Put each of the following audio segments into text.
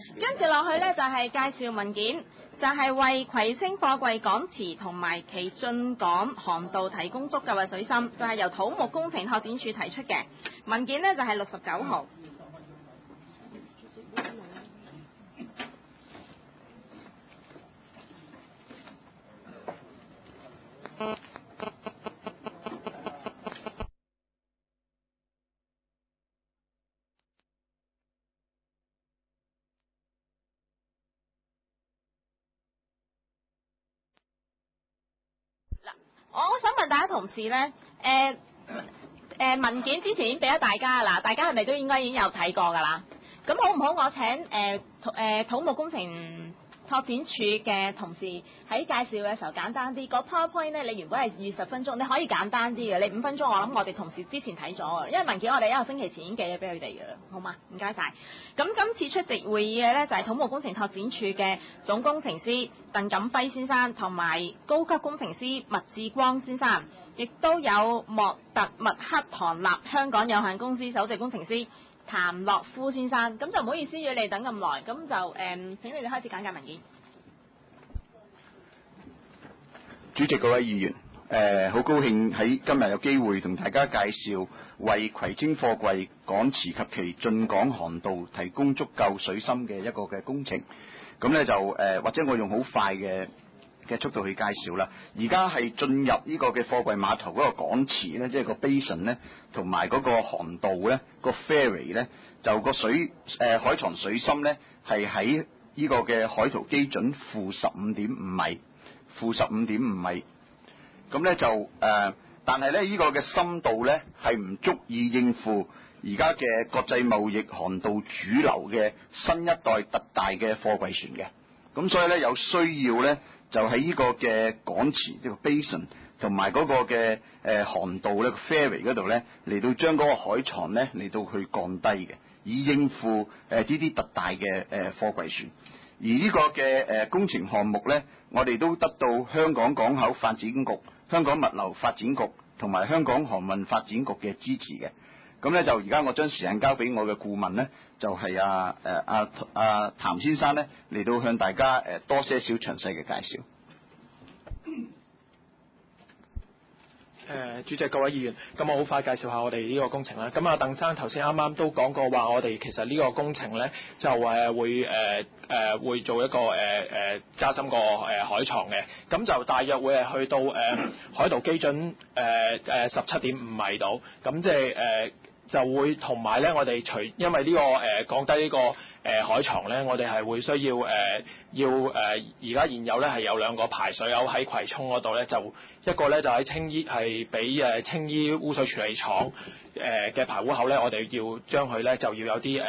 跟住落去呢，就係介紹文件，就係為葵青貨櫃港池同埋其進港航道提供足夠嘅水深，就係由土木工程拓展署提出嘅文件呢，就係69號。我想問大家同事呢，文件之前已經俾咗大家啦，大家係咪都應該已經有睇過㗎啦？咁好唔好？我請土木工程拓展署嘅同事喺介紹嘅時候簡單啲。個 PowerPoint 呢，你原本係20分鐘，你可以簡單啲嘅。你5分鐘，我諗我哋同事之前睇咗，因為文件我哋1個星期前已經寄咗俾佢哋㗎啦，好嗎？唔該晒。咁今次出席會議嘅呢，就係土木工程拓展署嘅總工程師鄧錦輝先生，同埋高級工程師麥志光先生，亦都有莫特麥克唐納香港有限公司首席工程師譚樂夫先生。咁就唔好意思要你等咁耐，咁就請你哋開始簡介文件。 主席、各位議員，好高興喺今日有機會同大家介紹為葵青貨櫃港池及其進港航道提供足夠水深嘅一個嘅工程。咁呢就或者我用好快嘅速度去介紹啦。而家係進入呢個嘅貨櫃碼頭嗰個港池呢，即係個 basin 呢，同埋嗰個航道呢，個 ferry 呢，就個海床水深呢，係喺呢個嘅海圖基準-15.5米。-15.5米，咁咧就但係咧呢個嘅深度咧係唔足以應付而家嘅國際貿易航道主流嘅新一代特大嘅貨櫃船嘅，咁所以咧有需要咧就喺呢個嘅港池呢個 basin 同埋嗰個嘅航道咧 ferry 嗰度咧嚟到將嗰個海床咧嚟到去降低嘅，以應付呢啲特大嘅貨櫃船。而呢個嘅工程項目呢，我哋都得到香港港口發展局、香港物流發展局同埋香港航運發展局嘅支持嘅。咁呢，就而家我將時間交俾我嘅顧問呢，就係譚先生呢，嚟到向大家多些少詳細嘅介紹。 主席、各位議員，咁我好快介紹下我哋呢個工程啦。咁啊，鄧生頭先啱啱都講過話，我哋其實呢個工程呢，就會做一個加深個海床嘅，咁就大約會係去到海圖基準17.5米度，咁即係就會同埋咧，我哋因為呢個降低呢個海床咧，我哋係會需要而家現有咧係有2個排水口喺葵涌嗰度咧，就一個咧就喺青衣係俾青衣污水處理廠嘅排污口咧，我哋要將佢咧就要有啲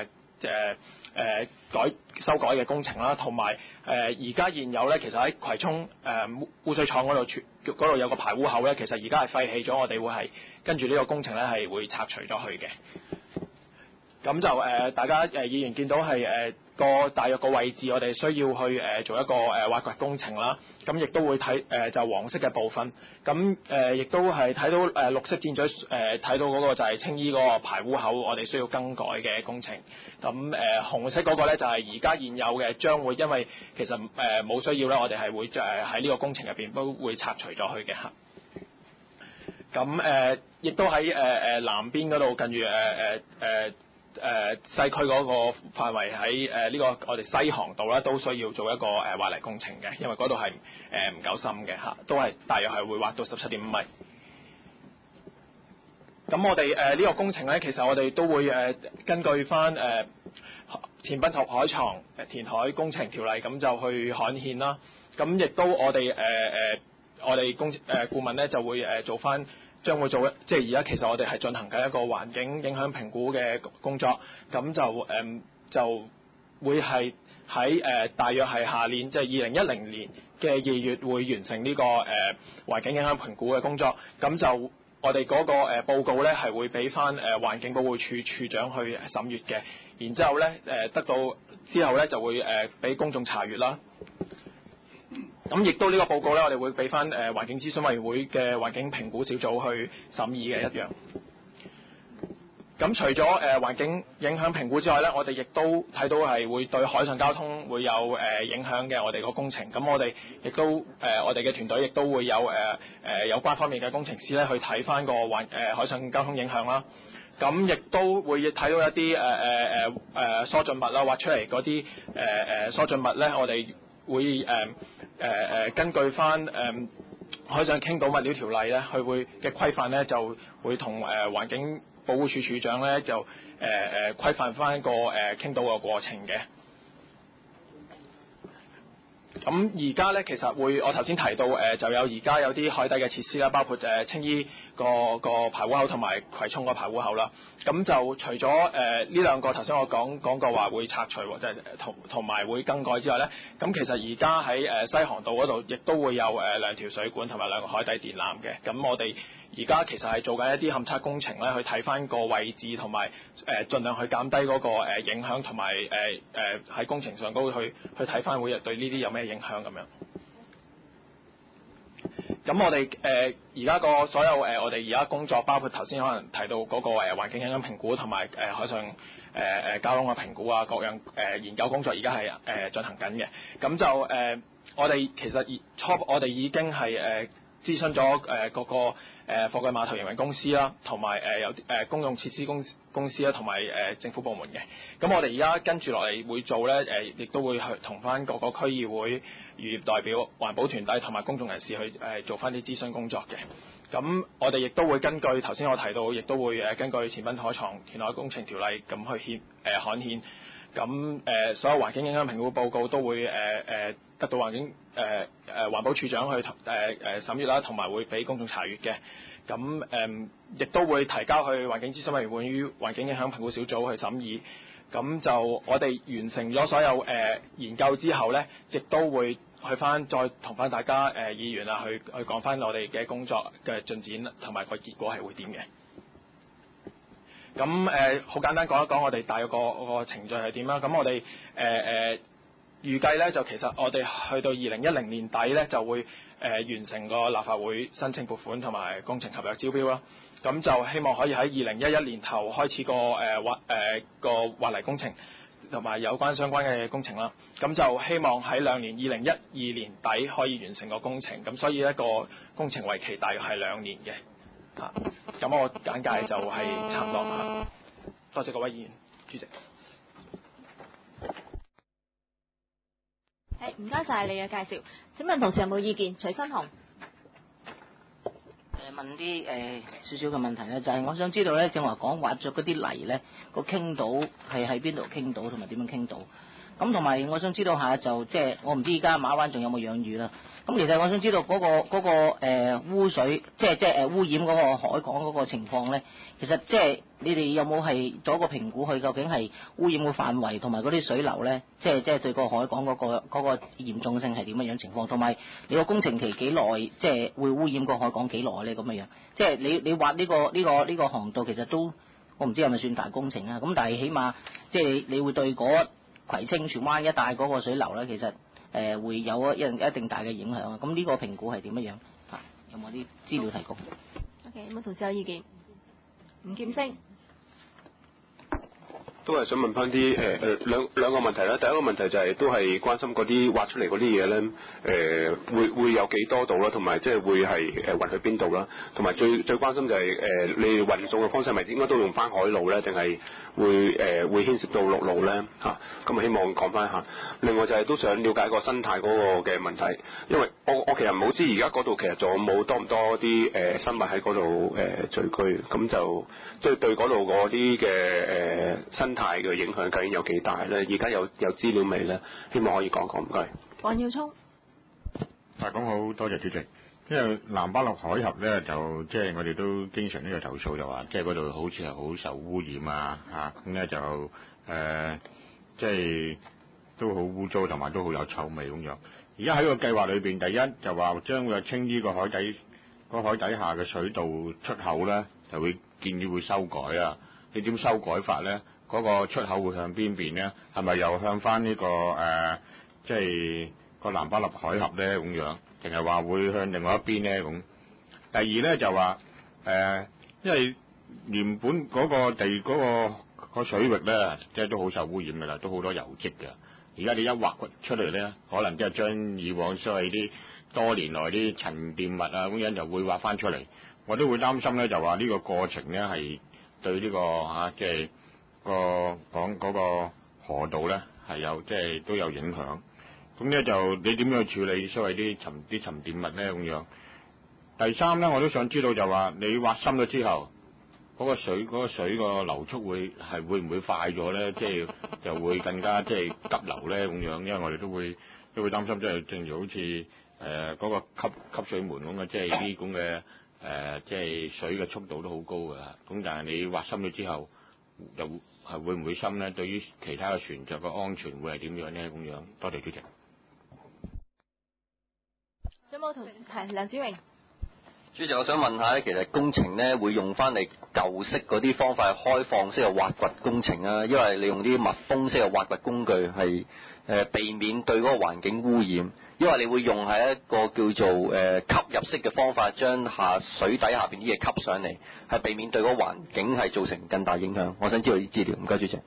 修改嘅工程啦，同埋而家現有咧，其實喺葵涌污水廠嗰度有個排污口咧，其實而家係廢棄咗，我哋會係跟住呢個工程咧係會拆除咗佢嘅。咁就大家議員見到係大約個位置，我哋需要去做一個挖掘工程啦。咁亦都會睇就黃色嘅部分。咁亦都係睇到綠色箭嘴睇到嗰個就係青衣嗰個排污口，我哋需要更改嘅工程。咁紅色嗰個咧就係而家現有嘅，將會因為其實冇需要咧，我哋係會喺呢個工程入邊都會拆除咗佢嘅嚇。咁亦都喺南邊嗰度近住西區嗰個範圍喺呢個我哋西航道啦，都需要做一個挖泥工程嘅，因為嗰度係唔夠深嘅嚇，都係大約係會挖到17.5米。咁我哋呢個工程咧，其實我哋都會根據翻田濱及海床填海工程條例咁就去刊憲啦。咁亦都我哋顧問咧就會做翻。將會做即係而家其實我哋係進行緊一個環境影響評估嘅工作，咁就會係喺大約係下年即係2010年嘅2月會完成呢個環境影響評估嘅工作，咁就我哋嗰個報告咧係會俾翻環境保護署署長去審閱嘅，然之後咧得到之後咧就會俾公眾查閱啦。咁亦都呢個報告咧，我哋會俾翻環境諮詢委員會嘅環境評估小組去審議嘅一樣。 咁除咗環境影響評估之外咧，我哋亦都睇到係會對海上交通會有影響嘅我哋個工程。咁我哋亦都我哋嘅團隊亦都會有有關方面嘅工程師咧去睇翻個海上交通影響啦。咁亦都會睇到一啲疏浚物啦，挖出嚟嗰啲疏浚物咧，我哋會根據翻海上傾倒物料條例咧，佢會嘅規範咧，就會同環境保護署署長咧就規範翻個傾倒嘅過程嘅。咁而家咧，其實我頭先提到就有而家有啲海底嘅設施啦，包括青衣個排污口同埋葵涌個排污口啦。咁就除咗呢兩個頭先我講過話會拆除，即係同埋會更改之外咧，咁其實而家喺西航道嗰度亦都會有2條水管同埋2個海底電纜嘅。咁我哋而家其實係做緊一啲勘測工程咧，去睇翻個位置同埋盡量去減低嗰個影響，同埋喺工程上高去睇翻會對呢啲有咩影響咁樣。咁我哋而家個所有我哋而家工作，包括頭先可能提到嗰個環境影響評估同埋海上交通嘅評估啊，各樣研究工作而家係進行緊嘅。咁就我哋其實我哋已經係諮詢咗各個貨櫃碼頭營運公司啦，同埋有公用設施公司啦，同埋政府部門嘅。咁我哋而家跟住落嚟會做咧，亦都會去同翻各個區議會、漁業代表、環保團體同埋公眾人士去做翻啲諮詢工作嘅。咁我哋亦都會根據頭先我提到，亦都會根據《前濱海床填海工程條例》咁去刊憲。咁所有環境影響評估報告都會得到環保署長去審閱啦，同埋會俾公眾查閱嘅。咁亦都會提交去環境諮詢委員會於環境影響評估小組去審議。咁就我哋完成咗所有研究之後咧，亦都會去翻再同翻大家議員啊去講翻我哋嘅工作嘅進展同埋個結果係會點嘅。咁好簡單講一講我哋大約個程序係點啦。咁我哋預計咧就其實我哋去到2010年底咧就會完成個立法會申請撥款同埋工程合約招標啦。咁就希望可以喺2011年頭開始個挖泥工程同埋有關相關嘅工程啦。咁就希望喺2012年底可以完成個工程。咁所以一個工程為期大約係2年嘅。咁我簡介就係差唔多嚇。多謝各位議員，主席。 唔該晒你嘅介紹。請問同事有冇意見？徐新紅。 問啲少少嘅問題咧，就係我想知道咧，正話講挖咗嗰啲泥咧，個傾倒係喺邊度傾倒，同埋點樣傾倒？咁同埋我想知道下就即係我唔知而家馬灣仲有冇養魚啦。咁其實我想知道嗰個污水，即係污染嗰個海港嗰個情況咧，其實即係你哋有冇係做一個評估，佢究竟係污染嘅範圍同埋嗰啲水流咧，即係對個海港嗰個嚴重性係點樣情況？同埋你個工程期幾耐，即係會污染個海港幾耐咧咁樣？即係你挖呢個航道其實都我唔知係咪算大工程啊？咁但係起碼即係你會對嗰葵青荃灣一帶嗰個水流咧，其實會有一定大嘅影響啊！咁呢個評估係點樣啊？有冇啲資料提供 ？OK， 有冇同事有意見？吳劍星。 都係想問翻啲兩個問題啦。第一個問題就係都係關心嗰啲挖出嚟嗰啲嘢咧，會有幾多度啦，同埋即係會係運去邊度啦，同埋最關心就係你哋運送嘅方式係咪應該都用翻海路咧，定係會牽涉到陸路咧嚇？咁啊希望講翻下。另外就係都想了解個生態嗰個嘅問題，因為我其實唔好知而家嗰度其實仲有冇多唔多啲生物喺嗰度聚居，咁就即係對嗰度嗰啲嘅生態嘅影響究竟有幾大咧？而家有資料未咧？希望可以講講，唔該。 黃耀聰。 大講好，多謝主席。因為南巴勒海峽咧，就即係我哋都經常呢個投訴，就話即係嗰度好似係好受污染啊，咁咧就即係都好污糟，同埋都好有臭味咁樣。而家喺個計劃裏邊，第一就話將會清呢個海底下嘅水道出口咧，就會建議會修改啊。你點修改法咧？嗰個出口會向邊邊咧？係咪又向翻呢個即係個南巴勒海峽咧咁樣？定係話會向另外一邊咧咁？第二咧就話因為原本嗰個地嗰個水域咧，即係都好受污染㗎啦，都好多油漬㗎。而家你一挖出嚟咧，可能即係將以往所謂啲多年來啲沉澱物啊咁樣就會挖翻出嚟。我都會擔心咧，就話呢個過程咧係對呢個即係個講嗰個河道咧係有即係都有影響。咁咧就你點樣去處理所謂啲沉澱物咧咁樣？第三咧，我都想知道就話你挖深咗之後，嗰個水個流速會唔會快咗咧？即係就會更加即係急流咧咁樣，因為我哋都會擔心，即係正如好似嗰個吸水門咁嘅，即係啲咁嘅即係水嘅速度都好高㗎。咁但係你挖深咗之後，又係會唔會深咧？對於其他嘅船隻嘅安全會係點樣咧？咁樣，多謝主席。 有冇同係梁子榮？ 主席，我想問下咧，其實工程咧會用翻你舊式嗰啲方法，開放式嘅挖掘工程啊，因為你用啲密封式嘅挖掘工具係避免對嗰個環境污染，因為你會用係一個叫做吸入式嘅方法，將水底下邊啲嘢吸上嚟，係避免對嗰個環境係造成更大影響。我想知道啲資料，唔該主席。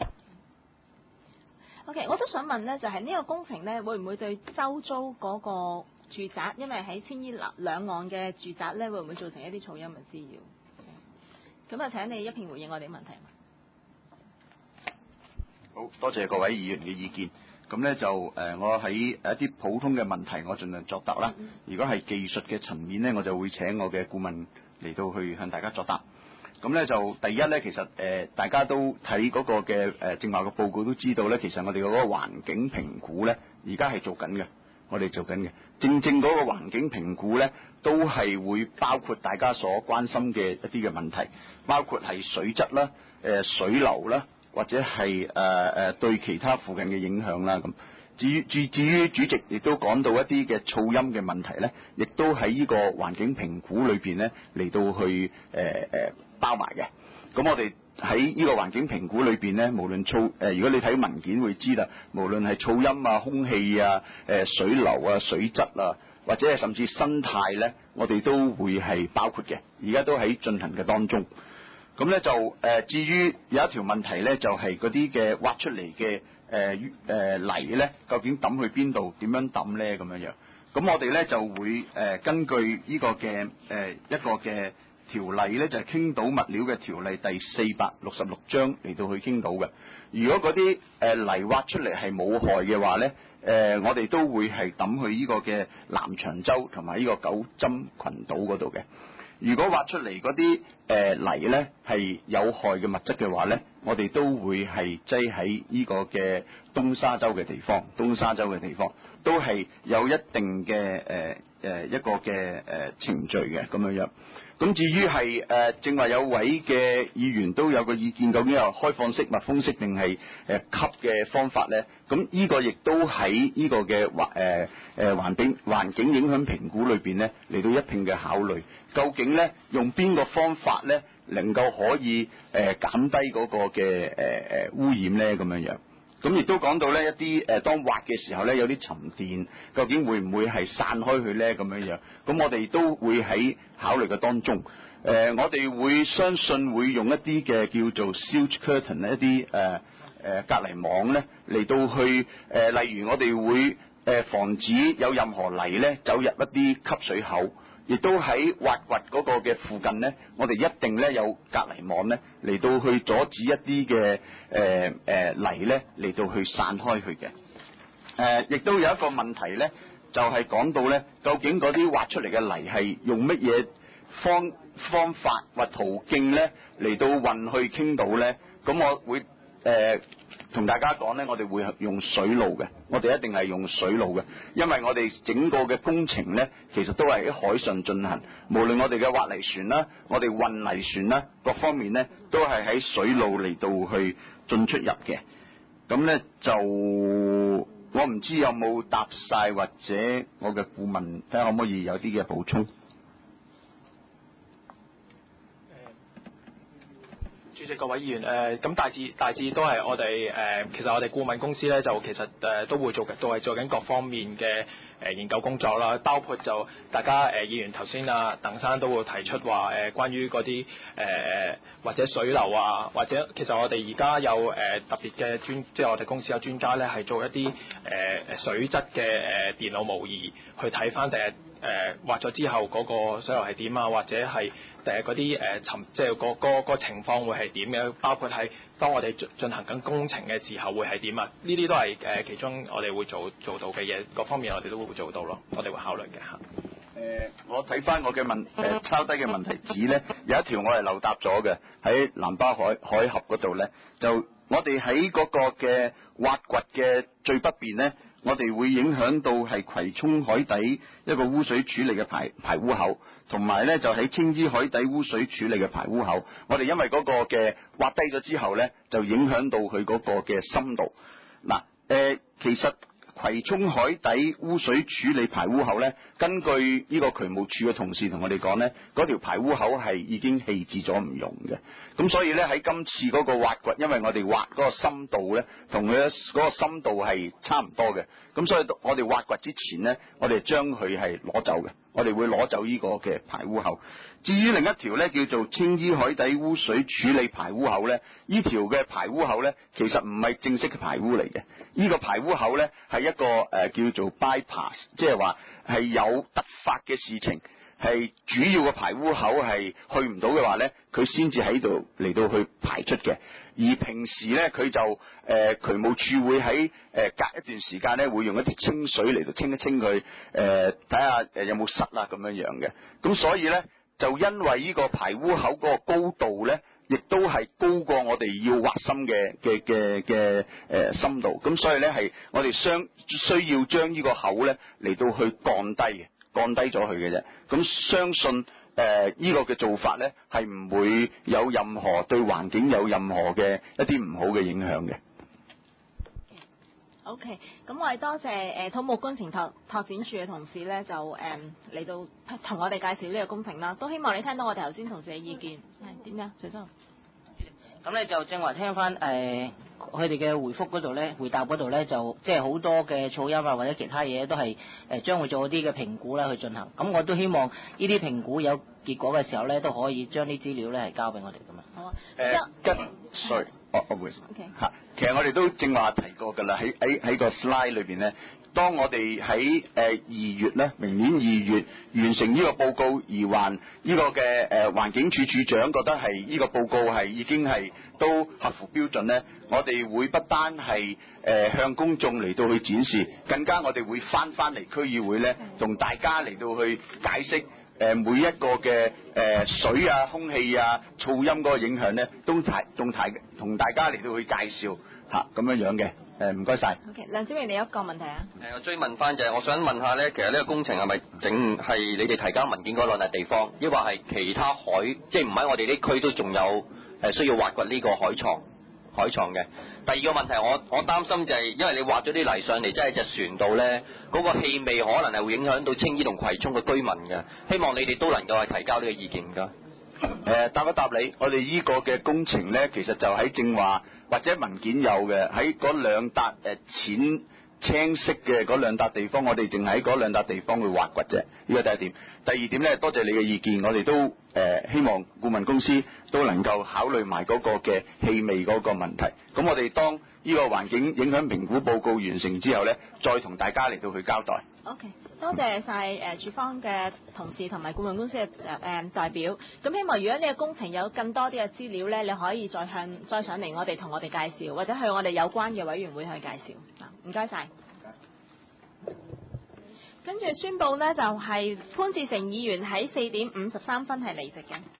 OK， 我都想問咧，就係呢個工程咧，會唔會對周遭嗰個住宅，因為喺青衣兩岸嘅住宅咧，會唔會造成一啲噪音嘅滋擾？咁啊，請你一併回應我哋嘅問題。 好多謝各位議員嘅意見。咁咧就我喺一啲普通嘅問題，我盡量作答啦。如果係技術嘅層面咧，我就會請我嘅顧問嚟到去向大家作答。咁咧就第一咧，其實大家都睇嗰個嘅正話嘅報告都知道咧，其實我哋嗰個環境評估咧，而家係做緊嘅。我哋做緊嘅，正嗰個環境評估咧，都係會包括大家所關心嘅一啲嘅問題，包括係水質啦、水流啦，或者係對其他附近嘅影響啦咁。至於主席亦都講到一啲嘅噪音嘅問題咧，亦都喺呢個環境評估裏邊咧嚟到去包埋嘅。咁我哋喺呢個環境評估裏邊咧，無論如果你睇文件會知啦，無論係噪音啊、空氣啊、水流啊、水質啊，或者係甚至生態咧，我哋都會係包括嘅。而家都喺進行嘅當中。咁咧就至於有一條問題咧，就係嗰啲嘅挖出嚟嘅泥咧，究竟抌去邊度？點樣抌咧？咁樣樣。咁我哋咧就會根據呢個嘅一個嘅條例咧，就係傾倒物料嘅條例第466章嚟到去傾倒嘅。如果嗰啲泥挖出嚟係冇害嘅話咧，我哋都會係抌去呢個嘅南長洲同埋呢個九針群島嗰度嘅。如果挖出嚟嗰啲泥咧係有害嘅物質嘅話咧，我哋都會係擠喺呢個嘅東沙洲嘅地方，都係有一定嘅一個嘅程序嘅咁樣樣。咁至於係正話有位嘅議員都有個意見，究竟係開放式、密封式定係吸嘅方法咧？咁呢個亦都喺呢個嘅環境影響評估裏邊咧嚟到一併嘅考慮，究竟咧用邊個方法咧能夠可以減低嗰個嘅污染咧咁樣樣。咁亦都講到咧一啲當挖嘅時候咧有啲沉澱，究竟會唔會係散開去咧咁樣樣？咁我哋都會喺考慮嘅當中。我哋會相信會用一啲嘅叫做 silage curtain 一啲隔離網咧嚟到去例如我哋會防止有任何泥咧走入一啲吸水口。亦都喺挖掘嗰個嘅附近咧，我哋一定咧有隔離網咧嚟到去阻止一啲嘅泥咧嚟到去散開去嘅。亦都有一個問題咧，就係講到咧，究竟嗰啲挖出嚟嘅泥係用乜嘢方法或途徑咧嚟到運去傾倒咧？咁我會同大家講咧，我哋會用水路嘅，我哋一定係用水路嘅，因為我哋整個嘅工程咧，其實都係喺海上進行，無論我哋嘅挖泥船啦，我哋運泥船啦，各方面咧都係喺水路嚟到去進出入嘅。咁咧就我唔知有冇答晒，或者我嘅顧問睇下可唔可以有啲嘅補充。 主席， 席各位議員，咁大致都係我哋其實我哋顧問公司咧就其實都會都係做緊各方面嘅研究工作啦，包括就大家議員頭先啊鄧生都會提出話關於嗰啲或者水流啊，或者其實我哋而家有特別嘅即係我哋公司有專家咧係做一啲水質嘅電腦模擬，去睇翻第日挖咗之後嗰個水流係點啊，或者係嗰啲即係個情況會係點嘅，包括係當我哋進行緊工程嘅時候會係點啊？呢啲都係其中我哋會做到嘅嘢，各方面我哋都會做到咯，我哋會考慮嘅嚇。 我睇翻我嘅抄低嘅問題紙咧，有一條我係漏答咗嘅，喺南巴海峽嗰度咧，就我哋喺嗰個嘅挖掘嘅最北邊咧，我哋會影響到係葵涌海底一個污水處理嘅排污口，同埋咧就喺青衣海底污水處理嘅排污口，我哋因為嗰個嘅挖低咗之後咧，就影響到佢嗰個嘅深度。嗱，其實葵涌海底污水處理排污口咧，根據呢個渠務處嘅同事同我哋講咧，嗰條排污口係已經棄置咗唔用嘅。咁所以咧喺今次嗰個挖掘，因為我哋挖嗰個深度咧，同佢嗰個深度係差唔多嘅。咁所以我哋挖掘之前咧，我哋將佢係攞走嘅，我哋會攞走呢個嘅排污口。至於另一條咧叫做青衣海底污水處理排污口咧，呢條嘅排污口咧其實唔係正式嘅排污嚟嘅，呢個排污口咧係一個叫做 bypass， 即係話係有突發嘅事情，係主要嘅排污口係去唔到嘅話咧，佢先至喺度嚟到去排出嘅。而平時咧佢就渠務處會喺隔一段時間咧會用一啲清水嚟到清一清佢，睇下有冇塞啦咁樣樣嘅。咁所以咧就因為呢個排污口嗰個高度咧，亦都係高過我哋要挖深嘅深度，咁所以咧係我哋需要將呢個口咧嚟到去降低咗佢嘅啫。咁相信呢個嘅做法咧係唔會有任何對環境有任何嘅一啲唔好嘅影響嘅。 OK， 咁我哋多謝土木工程拓展處嘅同事咧，就嚟到同我哋介紹呢個工程啦。都希望你聽到我哋頭先同事嘅意見係點樣？徐生。 咁咧就正話聽翻佢哋嘅回覆嗰度咧，回答嗰度咧就即係好多嘅噪音啊或者其他嘢都係將會做一啲嘅評估啦去進行。咁我都希望呢啲評估有結果嘅時候咧，都可以將啲資料咧係交俾我哋咁樣。 好啊。 sorry， 我會嚇。其實我哋都正話提過㗎啦，喺個 slide 裏邊咧，當我哋喺2月咧，明年2月完成呢個報告，而還呢個嘅環境署署長覺得係呢個報告係已經係都合乎標準咧，我哋會不單係向公眾嚟到去展示，更加我哋會翻嚟區議會咧，同大家嚟到去解釋。每一個嘅水啊、空氣啊、噪音嗰個影響咧，都同大家嚟到去介紹嚇咁樣樣嘅。唔該晒。 OK， 梁子明，你有一個問題啊？ 我追問翻就係，我想問下咧，其實呢個工程係咪淨係你哋提交文件嗰兩笪地方，抑或係其他海，即係唔喺我哋啲區都仲有需要挖掘呢個海床嘅？第二個問題，我擔心就係，因為你挖咗啲泥上嚟，即係隻船度咧，嗰個氣味可能係會影響到青衣同葵涌嘅居民嘅。希望你哋都能夠係提交呢個意見㗎。 答一答你，我哋呢個嘅工程咧，其實就喺正話或者文件有嘅，喺嗰兩笪淺青色嘅嗰兩笪地方，我哋淨喺嗰兩笪地方去挖掘啫。呢個第一點。第二點咧，多謝你嘅意見，我哋都希望顧問公司都能夠考慮埋嗰個嘅氣味嗰個問題。咁我哋當呢個環境影響評估報告完成之後咧，再同大家嚟到去交代。 OK， 多謝晒處方嘅同事同埋顧問公司嘅代表。咁希望如果呢個工程有更多啲嘅資料咧，你可以再上嚟我哋同我哋介紹，或者去我哋有關嘅委員會去介紹。唔該晒。跟住宣佈呢，就係潘志成議員喺4點53分係離席嘅。